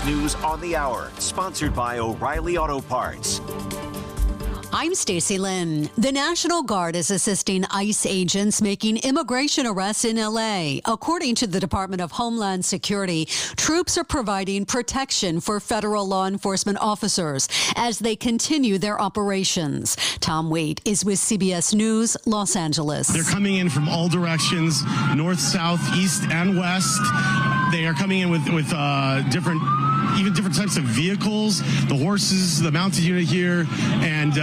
CBS News on the Hour, sponsored by O'Reilly Auto Parts. I'm Stacey Lynn. The National Guard is assisting ICE agents making immigration arrests in L.A. According to the Department of Homeland Security, troops are providing protection for federal law enforcement officers as they continue their operations. Tom Waite is with CBS News, Los Angeles. They're coming in from all directions, north, south, east, and west. They are coming in with different types of vehicles, the horses, the mounted unit here, and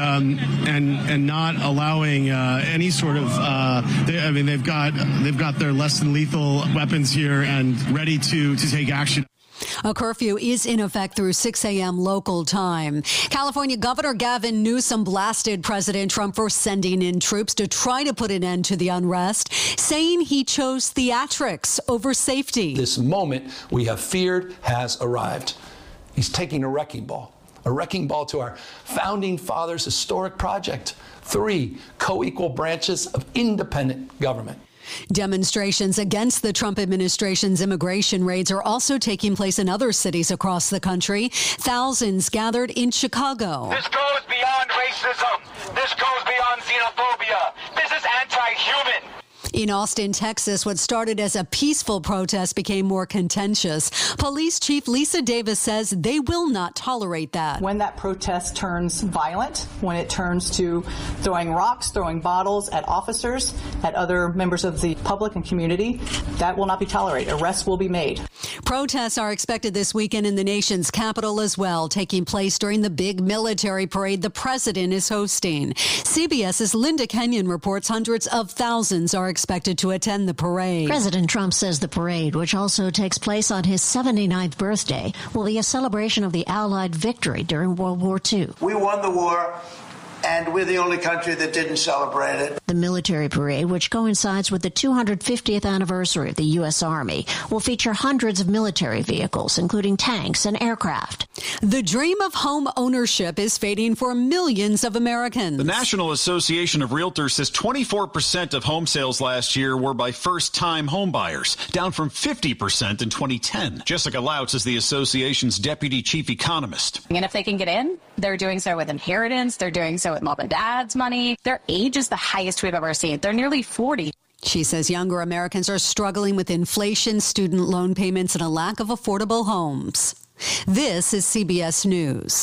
not allowing any sort of. They've got their less than lethal weapons here and ready to take action. A curfew is in effect through 6 a.m. local time. California Governor Gavin Newsom blasted President Trump for sending in troops to try to put an end to the unrest, saying he chose theatrics over safety. This moment we have feared has arrived. He's taking a wrecking ball to our founding fathers' historic project, 3 co-equal branches of independent government. Demonstrations against the Trump administration's immigration raids are also taking place in other cities across the country. Thousands gathered in Chicago. This goes beyond racism. This goes beyond xenophobia. This is anti-human. In Austin, Texas, what started as a peaceful protest became more contentious. Police Chief Lisa Davis says they will not tolerate that. When that protest turns violent, when it turns to throwing rocks, throwing bottles at officers, at other members of the public and community, that will not be tolerated. Arrests will be made. Protests are expected this weekend in the nation's capital as well, taking place during the big military parade the president is hosting. CBS's Linda Kenyon reports hundreds of thousands are expected to attend the parade. President Trump says the parade, which also takes place on his 79th birthday, will be a celebration of the Allied victory during World War II. We won the war, and we're the only country that didn't celebrate it. The military parade, which coincides with the 250th anniversary of the U.S. Army, will feature hundreds of military vehicles, including tanks and aircraft. The dream of home ownership is fading for millions of Americans. The National Association of Realtors says 24% of home sales last year were by first-time home buyers, down from 50% in 2010. Jessica Loutz is the association's deputy chief economist. And if they can get in, they're doing so with inheritance. They're doing so with mom and dad's money. Their age is the highest we've ever seen. They're nearly 40. She says younger Americans are struggling with inflation, student loan payments, and a lack of affordable homes. This is CBS News.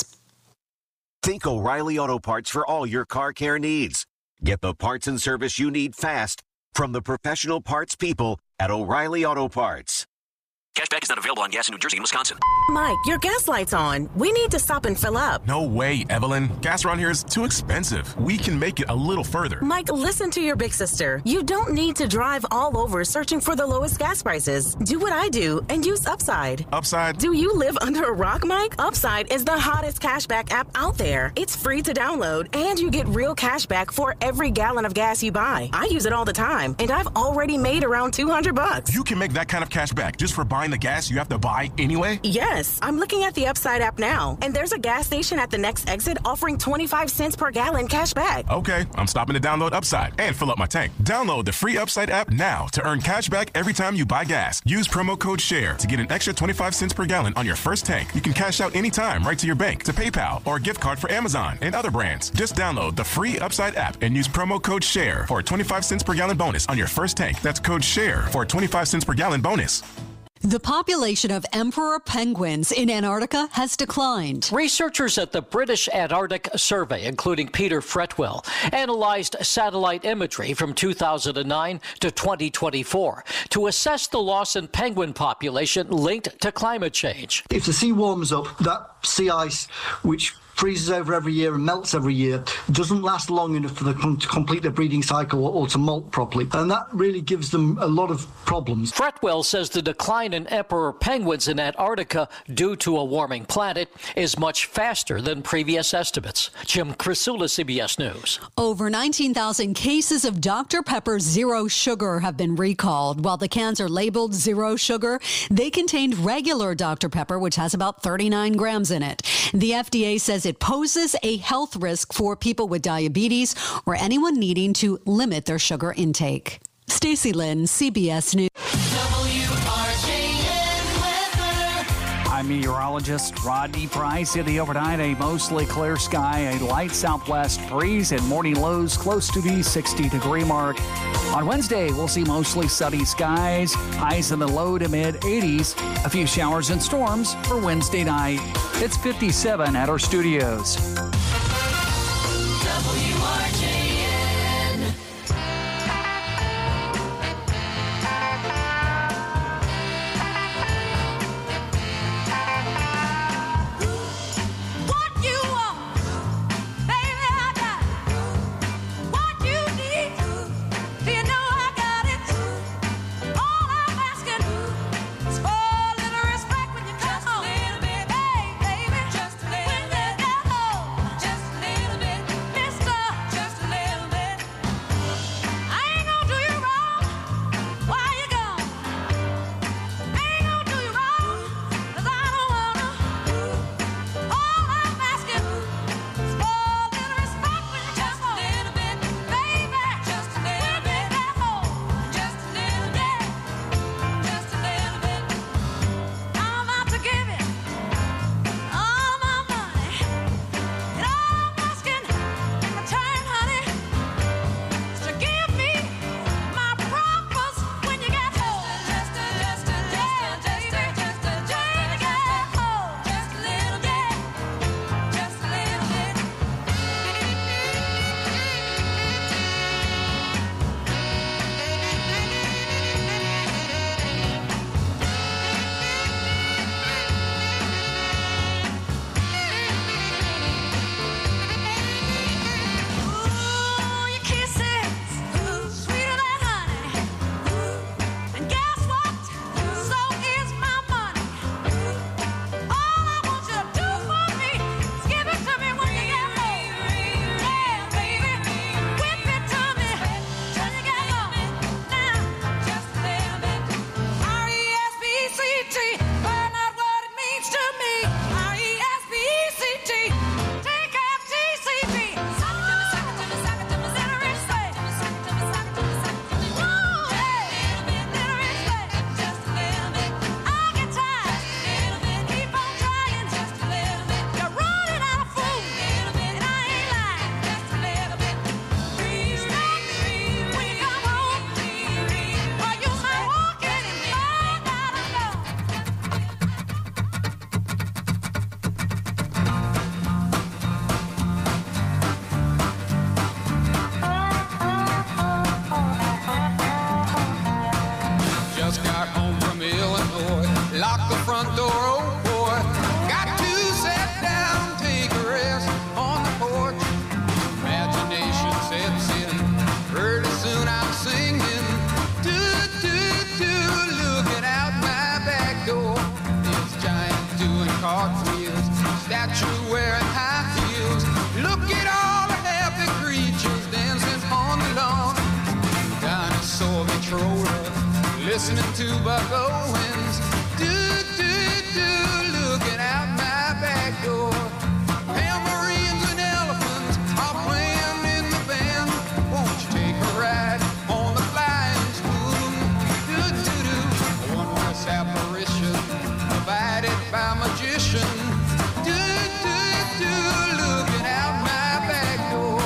Think O'Reilly Auto Parts for all your car care needs. Get the parts and service you need fast from the professional parts people at O'Reilly Auto Parts. Cashback is not available on gas in New Jersey and Wisconsin. Mike, your gas light's on. We need to stop and fill up. No way, Evelyn. Gas around here is too expensive. We can make it a little further. Mike, listen to your big sister. You don't need to drive all over searching for the lowest gas prices. Do what I do and use Upside. Upside? Do you live under a rock, Mike? Upside is the hottest cashback app out there. It's free to download, and you get real cashback for every gallon of gas you buy. I use it all the time, and I've already made around $200. You can make that kind of cashback just for buying the gas you have to buy anyway? Yes. I'm looking at the Upside app now, and there's a gas station at the next exit offering 25 cents per gallon cash back. Okay, I'm stopping to download Upside and fill up my tank. Download the free Upside app now to earn cash back every time you buy gas. Use promo code SHARE to get an extra 25 cents per gallon on your first tank. You can cash out anytime right to your bank, to PayPal, or a gift card for Amazon and other brands. Just download the free Upside app and use promo code SHARE for a 25 cents per gallon bonus on your first tank. That's code SHARE for a 25 cents per gallon bonus. The population of emperor penguins in Antarctica has declined. Researchers at the British Antarctic Survey, including Peter Fretwell, analyzed satellite imagery from 2009 to 2024 to assess the loss in penguin population linked to climate change. If the sea warms up, that sea ice, which freezes over every year and melts every year, doesn't last long enough for them to complete their breeding cycle or to molt properly. And that really gives them a lot of problems. Fretwell says the decline in emperor penguins in Antarctica due to a warming planet is much faster than previous estimates. Jim Krasula, CBS News. Over 19,000 cases of Dr. Pepper Zero Sugar have been recalled. While the cans are labeled Zero Sugar, they contained regular Dr. Pepper, which has about 39 grams in it. The FDA says it poses a health risk for people with diabetes or anyone needing to limit their sugar intake. Stacey Lynn, CBS News. WRJN weather. I'm I'm meteorologist Rodney Price. In the overnight, a mostly clear sky, a light southwest breeze, and morning lows close to the 60-degree mark. On Wednesday, we'll see mostly sunny skies, highs in the low to mid 80s, a few showers and storms for Wednesday night. It's 57 at our studios. Lock the front door, oh boy. Got to sit down, take a rest on the porch. Imagination sets in. Pretty soon I'm singing. Do, do, do, looking out my back door. This giant doing cartwheels. Statue wearing high heels. Look at all the happy creatures dancing on the lawn. Dinosaur controller, listening to Buck Owens. Do, do, do, looking out my back door. Tambourines and elephants are playing in the band. Won't you take a ride on the flying spoon? Do, do, do, a wondrous apparition provided by magician. Do, do, do, looking out my back door.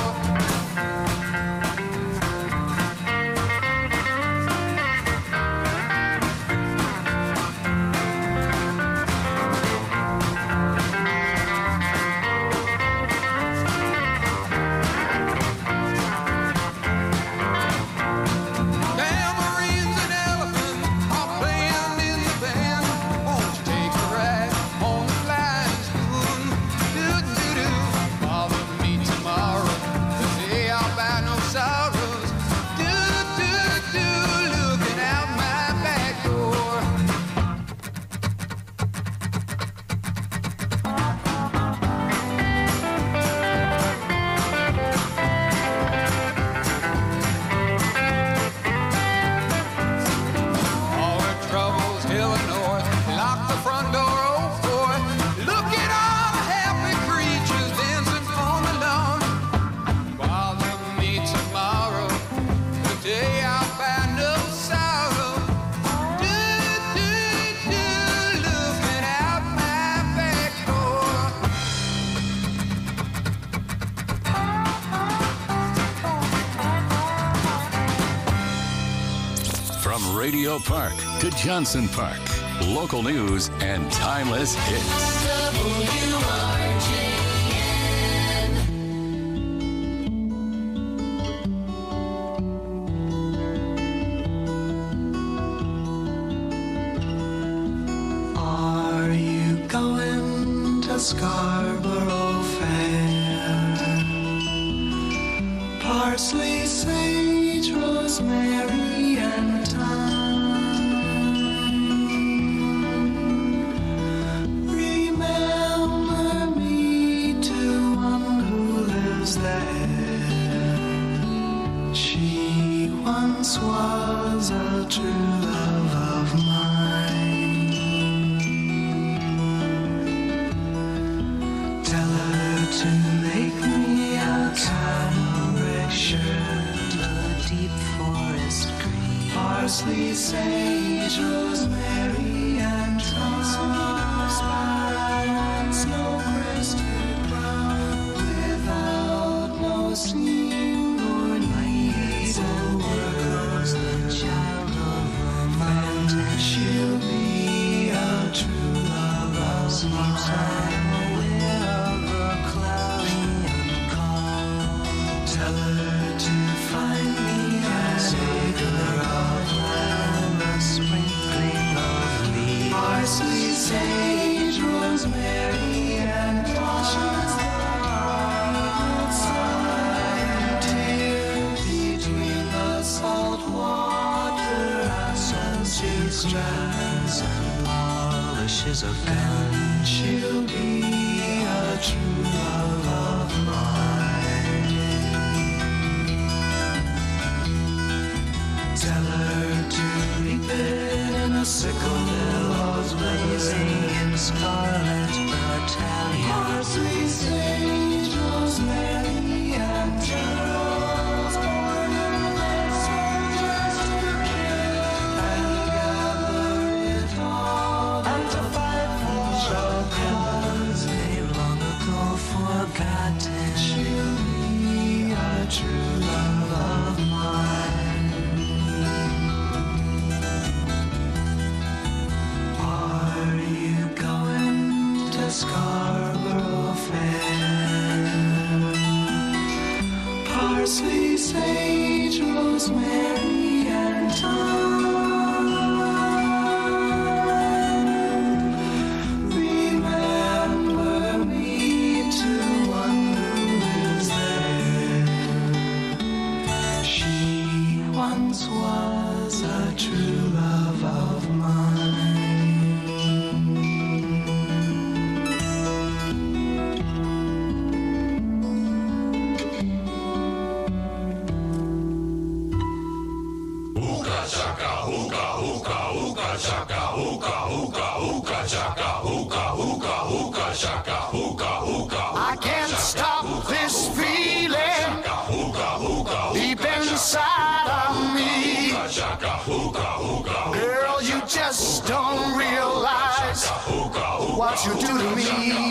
Radio Park to Johnson Park. Local news and timeless hits. Are you going to Scarborough Fair? Parsley, sage, rosemary, and thyme. Remember me to one who lives there. She once was a true love of mine. Tell her to make me a cambric shirt, a deep forest green, parsley, sage, rosemary, and thyme, snow-crested brown, without no seam or needs or words, the child of romance. She'll be a true love of mine. Tell her to find me a savor of land, a sprinkling of leaves, parsley, sage, rosemary, and thyme. Between the salt water and sea strands and polishes of pen, she'll be a true love of mine. Tell her to reap it in a sickle, billows blazing in scarlet battalion. Parsley, sage, rosemary, and geraniums born in the soldiers to kill, and gather it all and to fight for cause they've long ago forgotten. She'll be a true love of mine. Scarborough Fair. Parsley, sage, rosemary, and thyme. Remember me to one who lives there. She once was a true love of mine. I can't stop this feeling deep inside of me. Girl, you just don't realize what you do to me.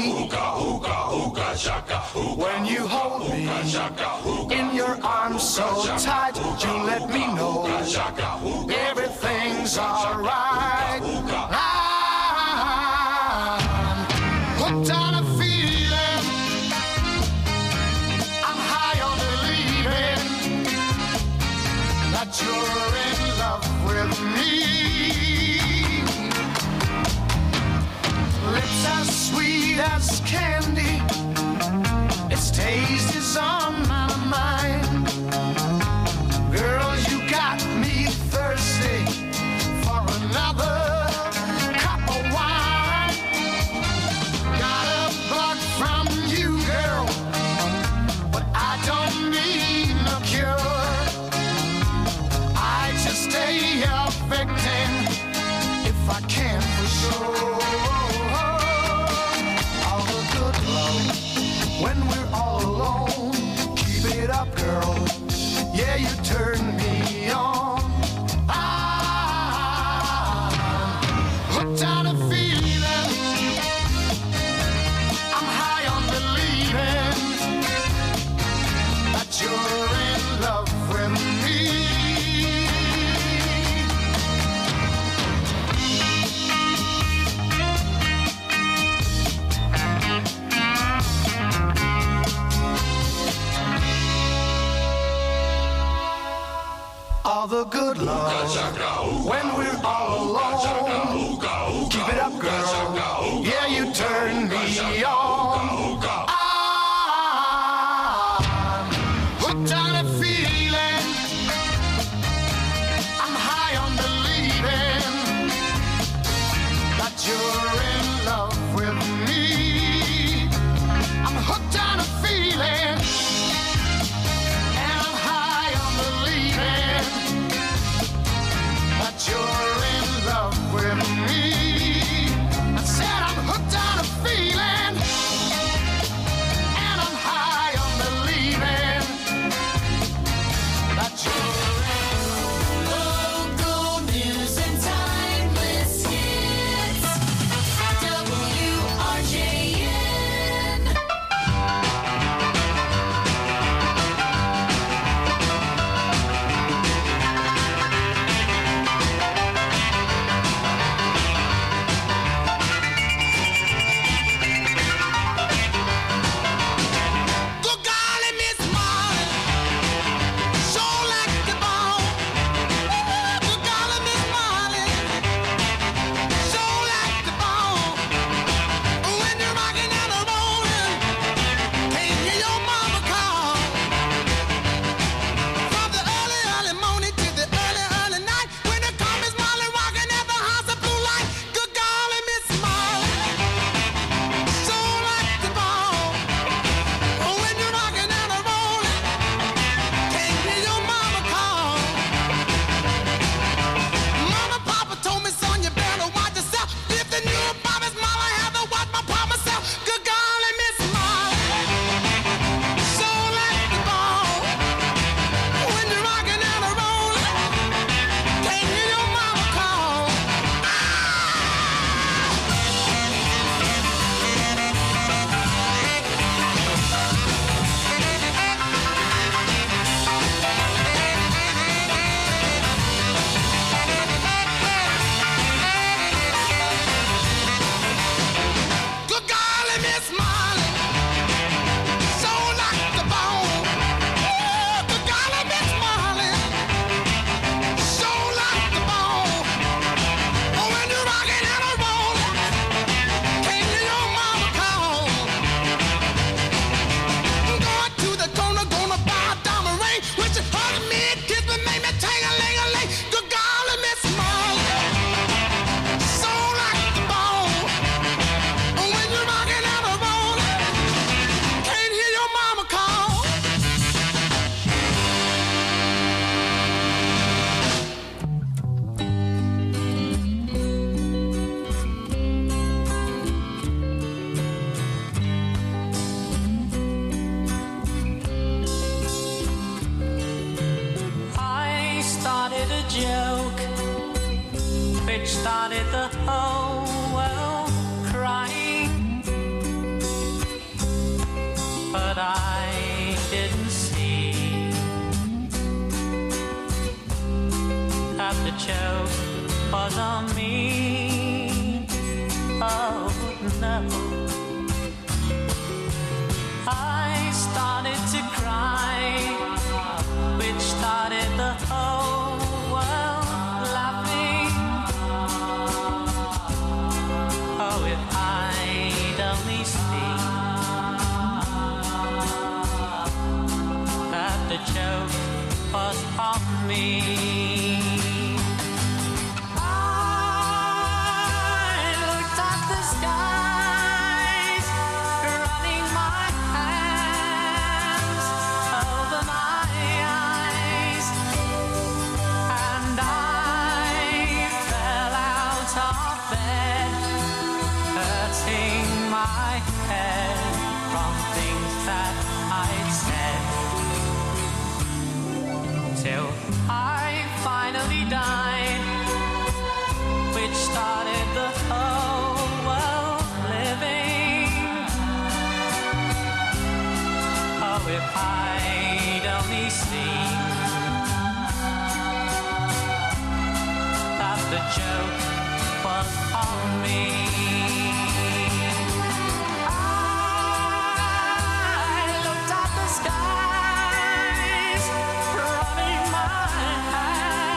When you hold me in your arms so tight, you let me know everything's alright. I'm hooked on a feeling, I'm high on believing that you're in love with me. Lips as sweet as candy, its taste is on my mind. Girl, you got me thirsty for another cup of wine. Got a bug from you, girl, but I don't need no cure. I just stay a victim if I can for sure. All the good love when we're all alone. Keep it up, girl. Yeah, you turn me on. I'm hooked on a feeling, I'm high on believing that you're in love with me. the good love. When we're all alone, keep it up, girl. Yeah, you turn me on. I'm hooked on a feeling. I'm high on believing that you're in love with me. I'm hooked on a feeling, and I'm high on believing that you're in love with me. I said I'm hooked on a feeling, and I'm high on believing that you're in local news and timeless hits. WRJN. Good golly, Miss Molly, sure like the bone. Good golly, Miss Molly, sure like the bone. When you're rocking and a rolling, can't hear your mama call. From the early, early morning to the early, early night, when the come Miss Molly rocking at the house of blue light. Good golly, Miss Molly, sure like the bone. When you're rocking and a rolling, can't hear your mama call. Mama, Papa told me, son, you better watch yourself. If the new Bobby's Molly, I have to watch my pa myself. Good golly, Miss Molly, so like the ball. When you're rocking and a rolling, can't hear your mama call. Good golly, Miss Molly, so like the bone. Good golly, Miss Molly, so like the bone. When you're rocking and a rolling, can't hear your mama call. Going to the corner, gonna buy a diamond ring. When she hugged me and kissed me, made me ting-a-ling-a-ling. Good golly, Miss Molly, so like the bone. When you're rocking and a rolling, can't hear your mama call. I started a joke which started the whole world crying, but I didn't see that the joke was on me. Oh no, I started to cry, which started the whole world laughing. Oh, if I'd only seen that the joke was on me. I looked at the skies, running my hands over my eyes, and I fell out of bed, hurting my head from things that I'd said, till I finally died, which started the whole world living. Oh, if I'd only seen that the joke was on me. I looked at the skies, running my hands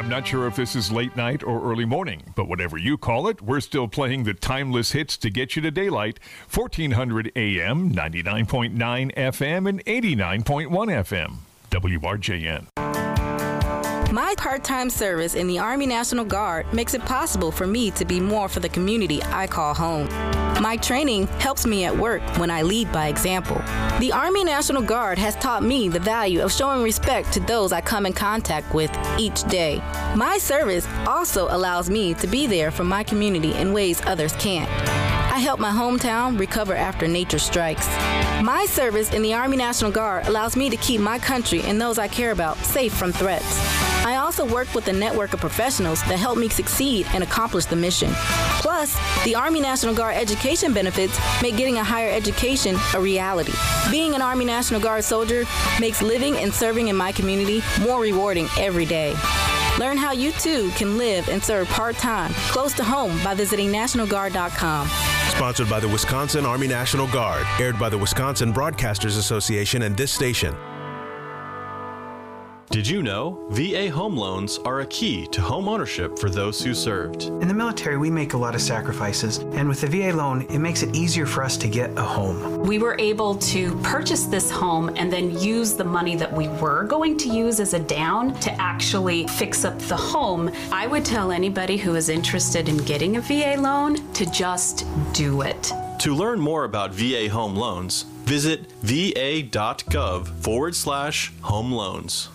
I'm not sure if this is late night or early morning, but whatever you call it, we're still playing the timeless hits to get you to daylight. 1400 AM, 99.9 FM, and 89.1 FM. WRJN. My part-time service in the Army National Guard makes it possible for me to be more for the community I call home. My training helps me at work when I lead by example. The Army National Guard has taught me the value of showing respect to those I come in contact with each day. My service also allows me to be there for my community in ways others can't. I help my hometown recover after nature strikes. My service in the Army National Guard allows me to keep my country and those I care about safe from threats. I also work with a network of professionals that help me succeed and accomplish the mission. Plus, the Army National Guard education benefits make getting a higher education a reality. Being an Army National Guard soldier makes living and serving in my community more rewarding every day. Learn how you too can live and serve part-time close to home by visiting NationalGuard.com. Sponsored by the Wisconsin Army National Guard. Aired by the Wisconsin Broadcasters Association and this station. Did you know VA home loans are a key to home ownership for those who served? In the military, we make a lot of sacrifices, and with the VA loan, it makes it easier for us to get a home. We were able to purchase this home and then use the money that we were going to use as a down to actually fix up the home. I would tell anybody who is interested in getting a VA loan to just do it. To learn more about VA home loans, visit va.gov/home loans.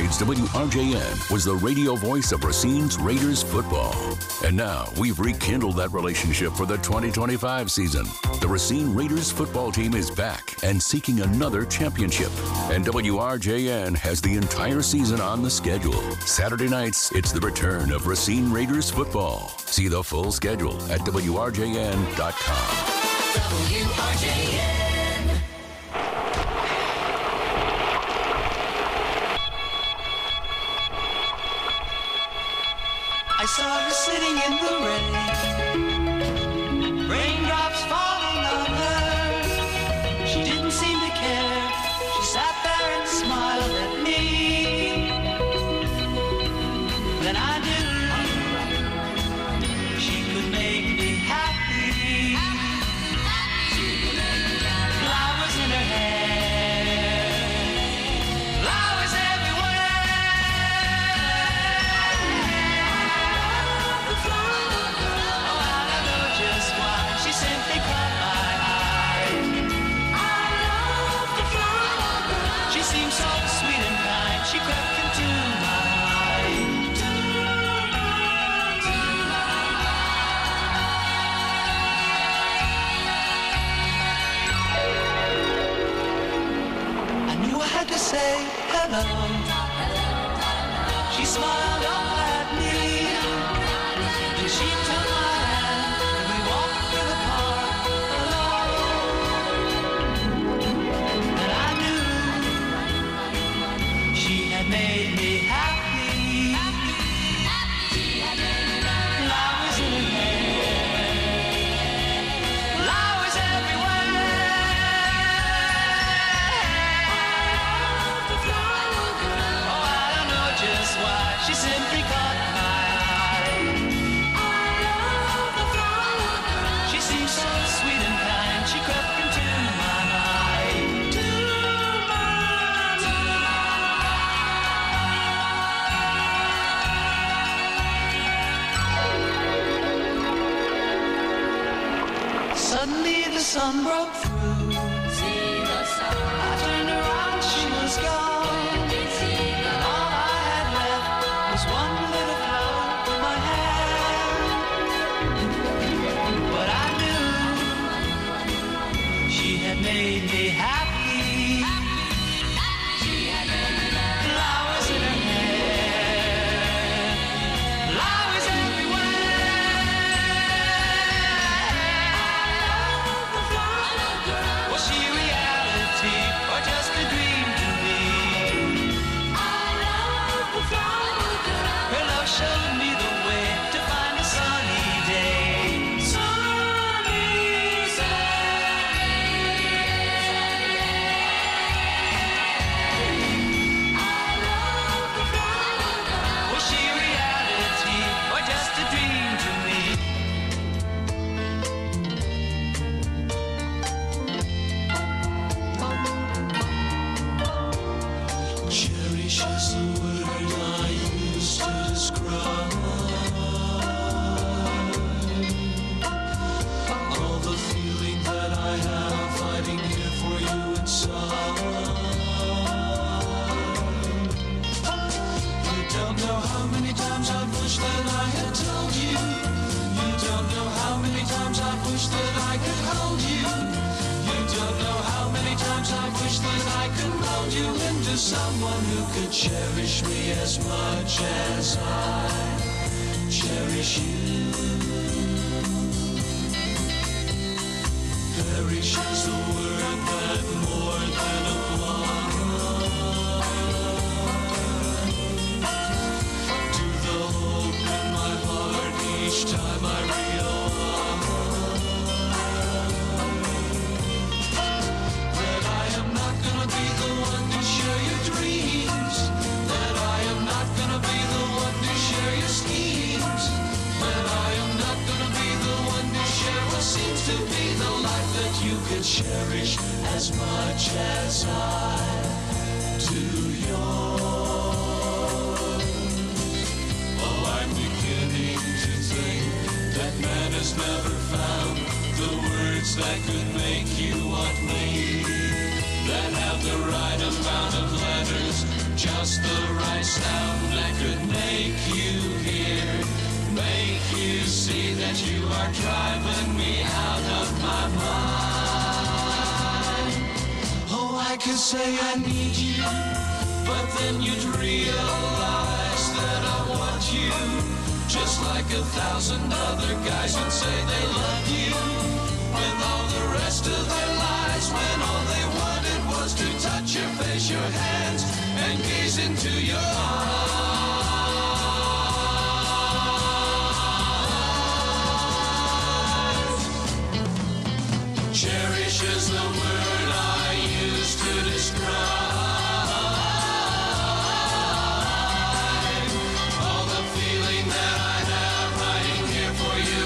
decades, WRJN was the radio voice of Racine's Raiders football. And now we've rekindled that relationship for the 2025 season. The Racine Raiders football team is back and seeking another championship. And WRJN has the entire season on the schedule. Saturday nights, it's the return of Racine Raiders football. See the full schedule at WRJN.com. WRJN. I saw her sitting in the rain, raindrops falling on her. She didn't seem to care. She sat there and smiled at me. Then I knew she could make me happy. Flowers in her hair, flowers everywhere. Say hello. She smiled up at me. Then she took my hand and we walked through the park alone. And I knew she had made me happy. Flowers in her hair, flowers everywhere. She simply caught my eye. I love the flower girl. She seemed so sweet and kind. She crept into my mind. Suddenly the sun broke through. I turned around, she was gone. One little flower in my hand, but I knew she had made me happy. Flowers in her hair, flowers everywhere. Was she reality or just a dream to me? I love the flower. Her love showed me the way to find a sunny day. Sunny I love the flower girl. Was she reality or just a dream to me? Cherish is the word I use to describe all the feeling that I have fighting here for you inside. You don't know how many times I've wished that I had told you. You don't know how many times I've wished that I could hold you. You don't know how many times I've wished that I could mold you into someone who could cherish me as much as I cherish you. Perish is the word that more than applies to the hope in my heart each time I realize that I am not gonna be the one to share your dreams, that I am not gonna be the one to share your schemes, that I am not gonna be the one to share what seems to be the life that you could cherish as much as I do yours. Oh, I'm beginning to think that man has never found the words that could make you want me, that have the right amount of letters Just the right sound that could make you hear, make you see that you are driving me out of my mind. Oh, I could say I need you, but then you'd realize that I want you, just like 1,000 other guys would say they love you, with all the rest of their lives, when all they wanted was to touch your face, your hands, and gaze into your eyes. Cherish is the word I use to describe all the feeling that I have hiding here for you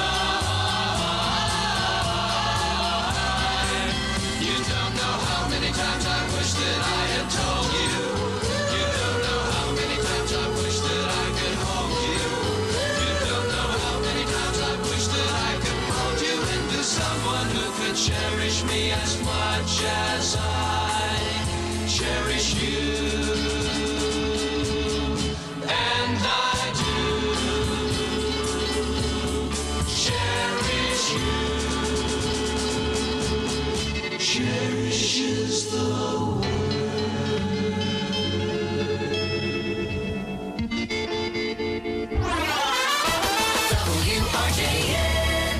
inside. You don't know how many times I wish that I had told you. You don't know how many times I wish that I could hold you. You don't know how many times I wish that I could mold you into someone who could cherish me as much as I cherish you. And I do cherish you. Cherish is the WRJN.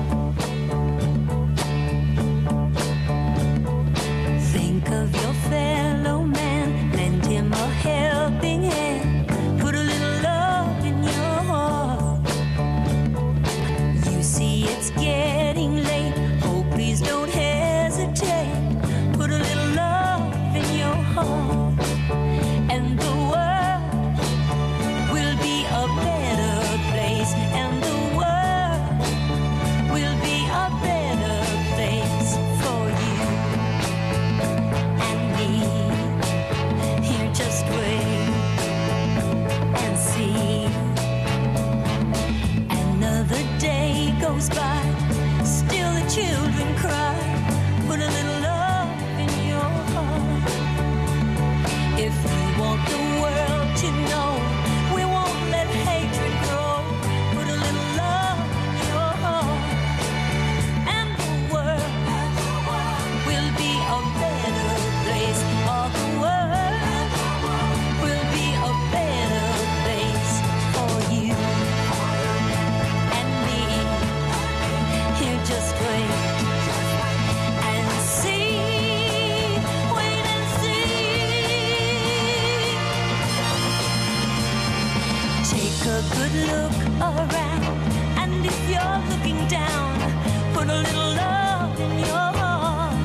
Think of your fellow man, lend him a helping hand, put a little love in your heart. You see it's getting late, oh please don't hesitate, put a little love in your heart, and the world will be a better place, and the world will be a better place for you and me. Here, just wait and see. Another day goes by, still the children cry. Put a little love in your heart. If you want the world to know, we won't let hatred grow. Put a little love in your heart, and the world will be a better place. All the world will be a better place for you and me. Here, just wait and see. Wait and see. Take a good look around, and if you're looking down, put a little love in your heart.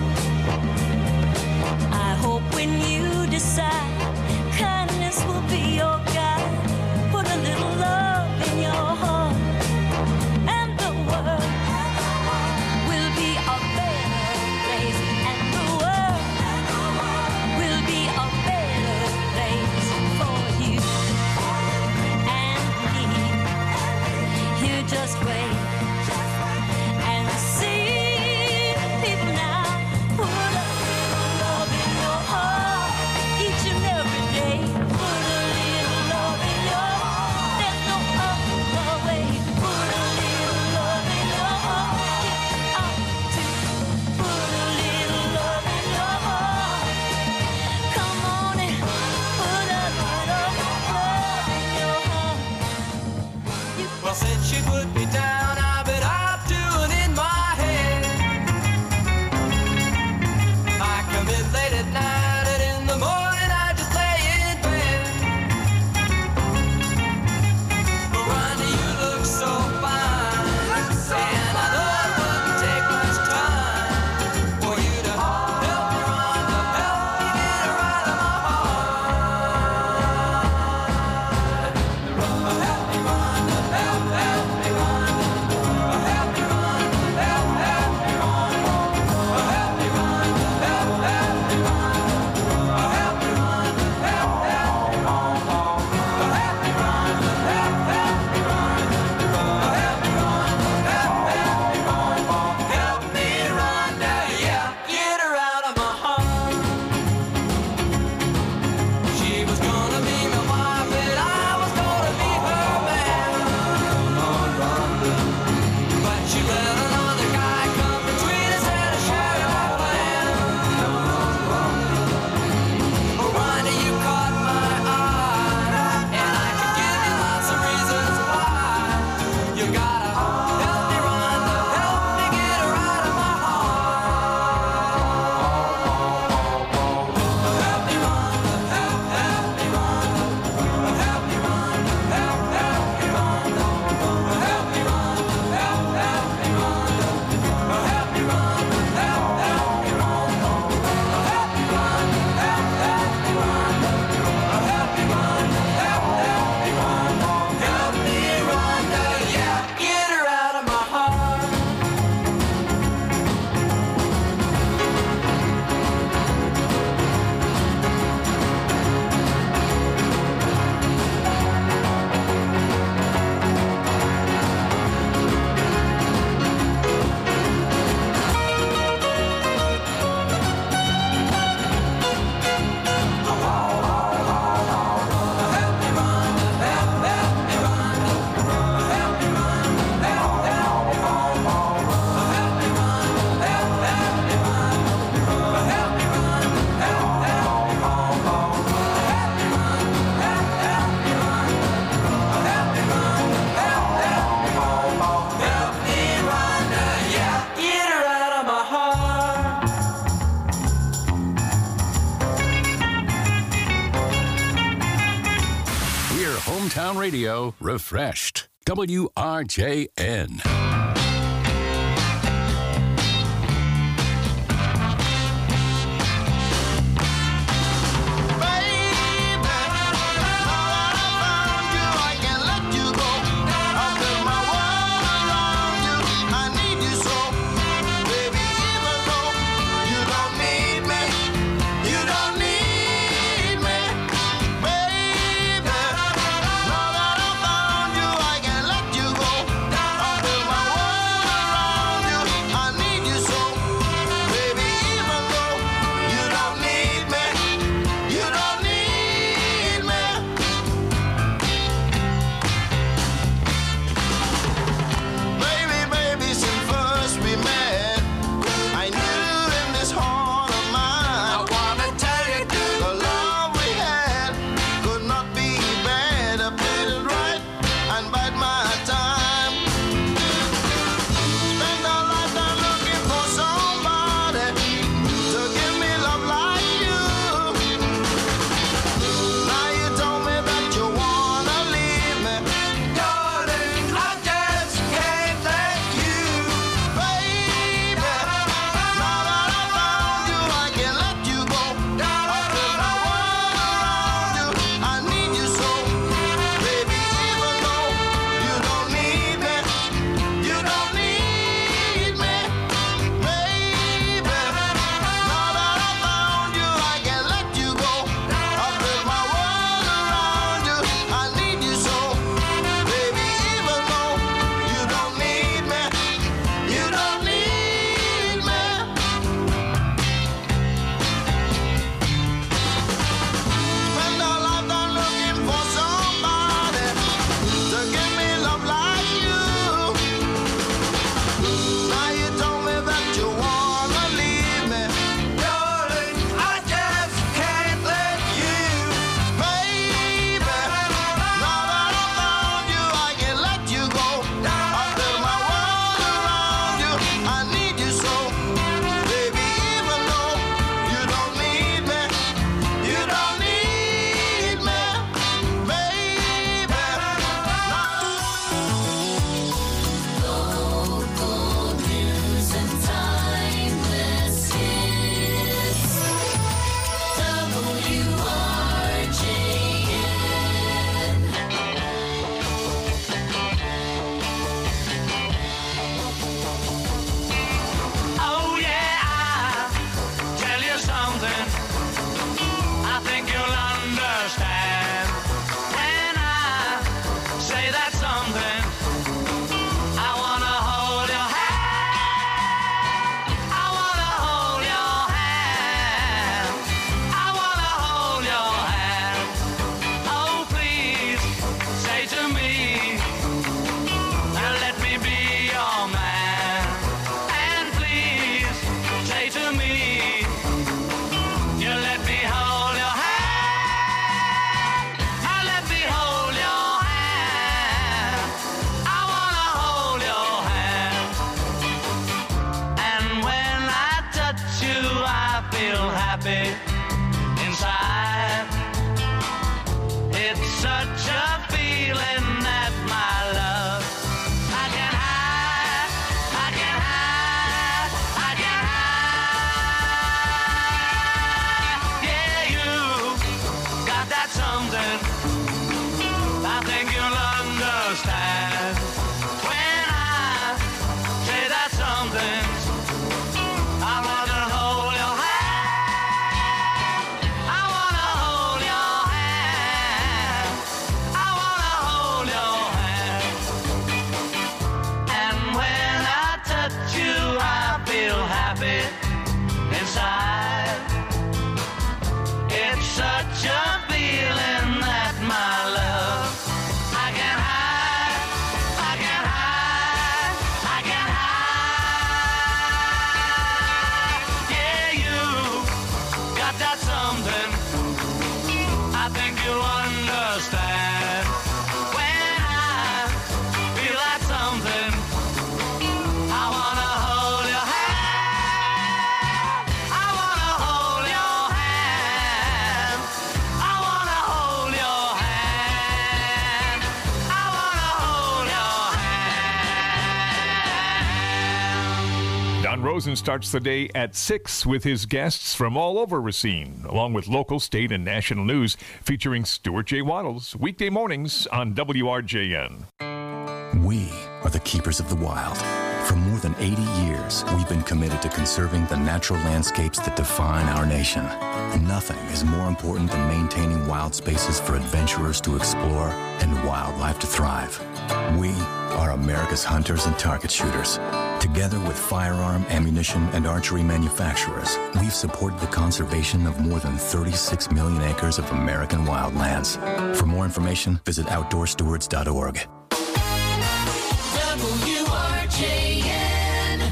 I hope when you decide, kindness will be your guide. Put a little love in your heart, and the world will be a better place, and the world will be a better place for you and me. Here, just wait and see. People now, put a little love in your heart each and every day. Put a little love in your heart. There's no other way. Put a little love in your heart. You ought to put a little love in your heart. Come on and put a little love in your heart. Well, said she would be down radio refreshed. WRJN. John Rosen starts the day at 6 with his guests from all over Racine, along with local, state, and national news featuring Stuart J. Waddles, weekday mornings on WRJN. We are the keepers of the wild. For more than 80 years, we've been committed to conserving the natural landscapes that define our nation. Nothing is more important than maintaining wild spaces for adventurers to explore and wildlife to thrive. We are America's hunters and target shooters. Together with firearm, ammunition, and archery manufacturers, we've supported the conservation of more than 36 million acres of American wildlands. For more information, visit outdoorstewards.org. WRJN.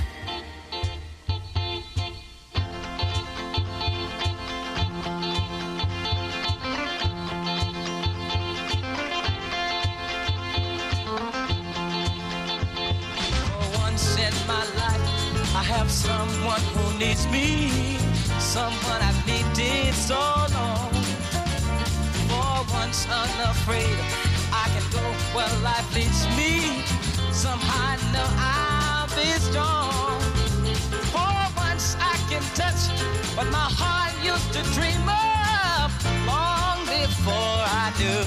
For once in my life, I have someone who needs me, someone I've needed so long. For once unafraid, I can go where life leads me. Somehow I know I'll be strong. For once I can touch what my heart used to dream of long before I knew.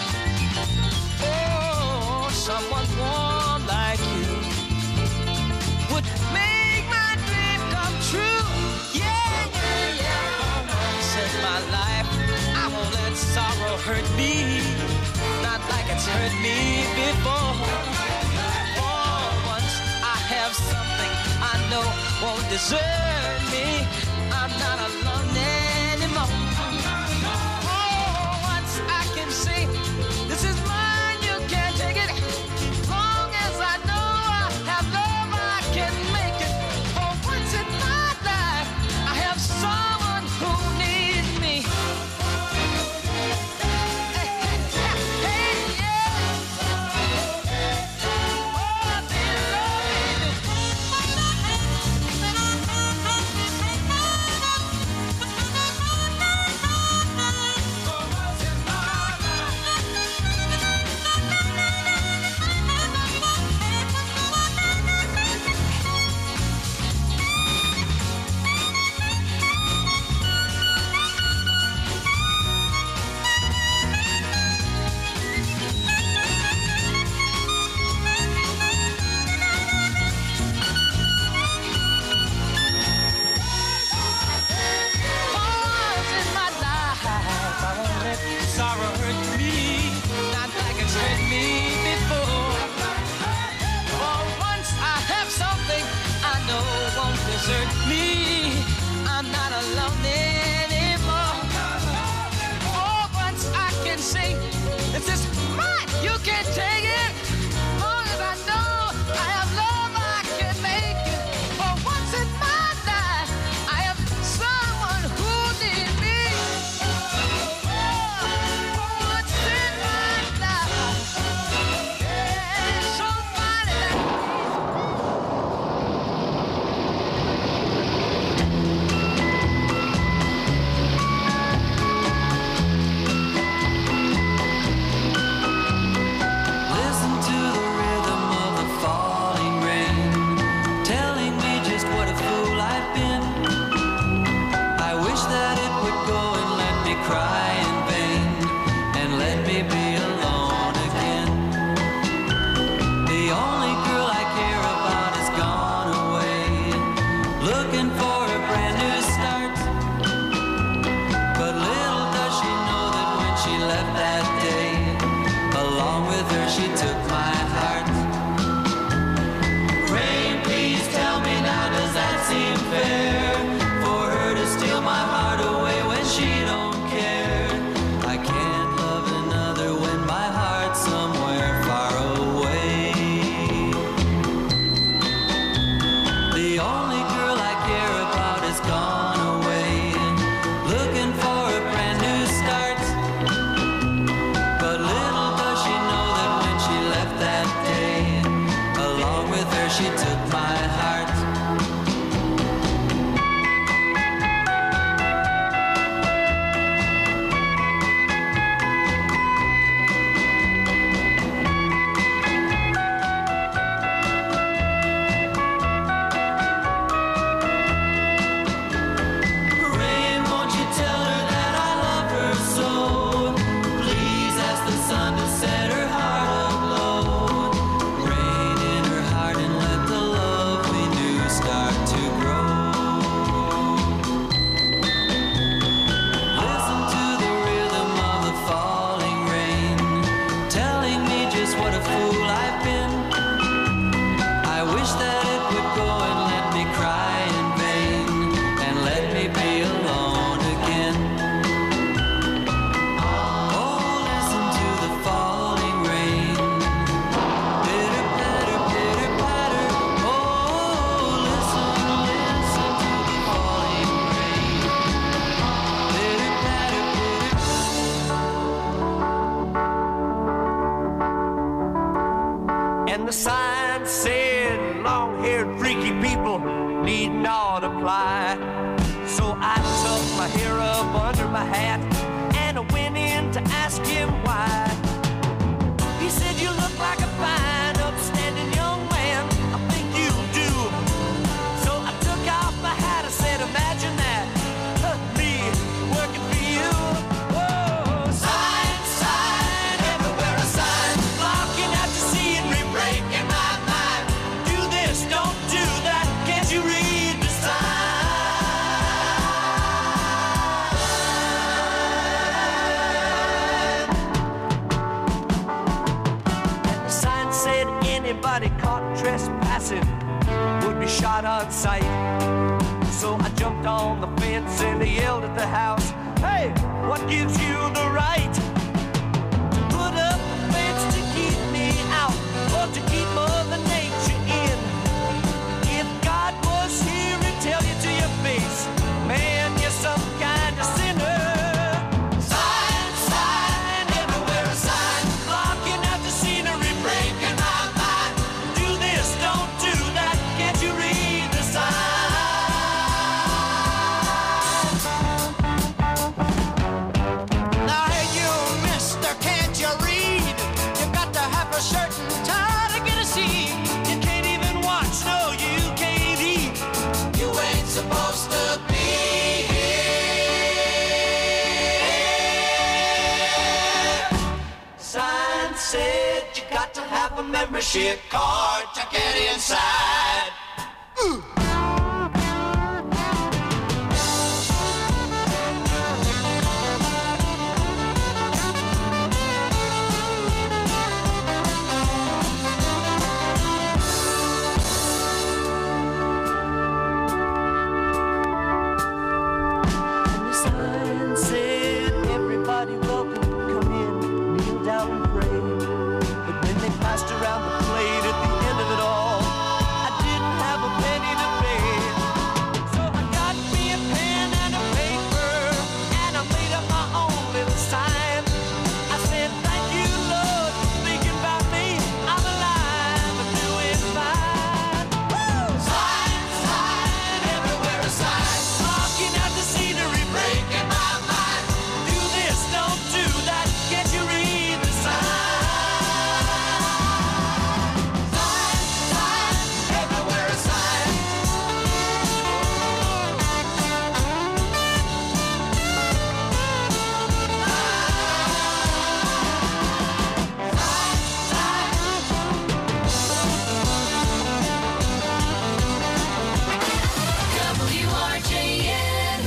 Oh, someone warm like you would make my dream come true. Yeah, yeah, yeah. For once in my life, I won't let sorrow hurt me, not like it's hurt me before. Have something I know won't desert me. I'm not alone anymore. Oh, once I can say, this is mine, you can't take it. Long as I know I have love, I can make it. For once in my life, I have someone who needs me. said long-haired freaky people need not apply. So I tucked my hair up under my hat and I went in to ask him why. He said, you look like a fine, upstanding young man. I think you do. So I took off my hat. I said, imagine that, me working for you. Whoa, sign, sign, everywhere a sign, blocking out the scenery, breaking my mind. Do this, don't do that. Can't you read the anybody caught trespassing would be shot on sight. So I jumped on the fence and I yelled at the house, hey, what gives you the right to put up a fence to keep me out or to keep Mother Nature in? If God was here, he'd tell you to your face, man, you're some kind of sinner. Sign, sign, everywhere a sign, blocking out the scenery, breaking my mind. Do this, don't do that, can't you read the sign? Now hey you, mister, can't you read? You got to have a certain time to get a seat. You can't even watch, no, you can't eat. You ain't supposed to be here. Sign said you got to have a membership card to get inside. And the sign said everybody welcome, come in, kneel down and pray. But when they passed around the plate at the end of it all, I didn't have a penny to pay. So I got me a pen and a paper, and I made up my own little sign. I said, thank you, Lord, for thinking about me. I'm alive, I'm doing fine. Woo! Sign, sign, everywhere a sign, blocking out the scenery, breaking my mind. Do this, don't do that, can't you read the sign? Sign, sign, everywhere a sign. WRJN.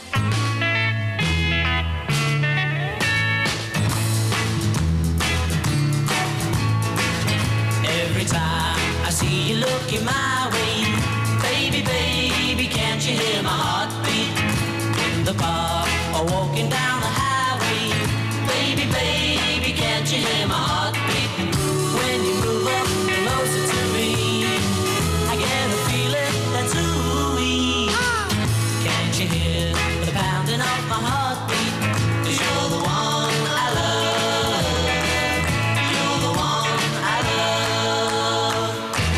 Every time I see you looking my way, baby, baby, can't you hear my heartbeat? In the park or walking down the highway, baby, baby, can't you hear my heartbeat? When you move up closer to me, I get a feeling that's ooh-wee. Can't you hear the pounding of my heartbeat? 'Cause you're the one I love. You're the one I love.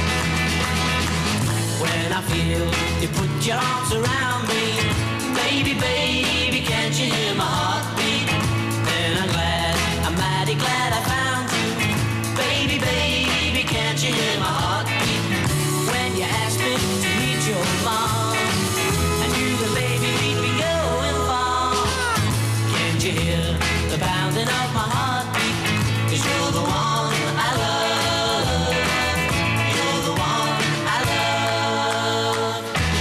When I feel you put your arms around me, baby, baby, can't you hear my heartbeat? Then I'm mighty glad I found you, baby, baby, can't you hear my heartbeat? When you asked me to meet your mom, I knew the baby we'd be going far. Can't you hear the pounding of my heartbeat? 'Cause you're the one I love. You're the one I love.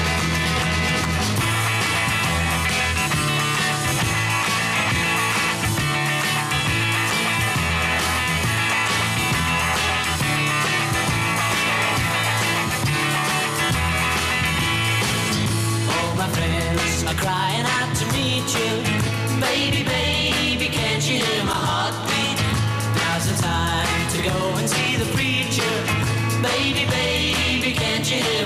All my friends are crying out to meet you, baby, baby, can't you hear my heartbeat? Now's the time to go and see the preacher, baby, baby, can't you hear